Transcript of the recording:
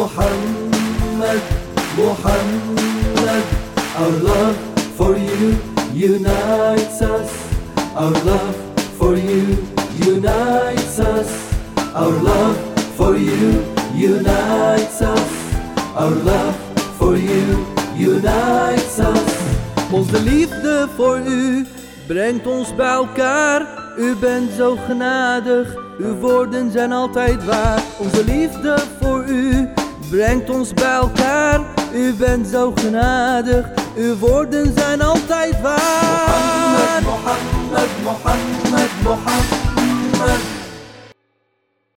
Muhammad, Muhammad. Our love for you unites us. Our love for you unites us. Our love for you unites us. Our love for you unites us. Onze liefde voor u brengt ons bij elkaar. U bent zo genadig, uw woorden zijn altijd waar. Onze liefde voor u brengt ons bij elkaar. U bent zo genadig, uw woorden zijn altijd waar. Mohammed, Mohammed, Mohammed, Mohammed.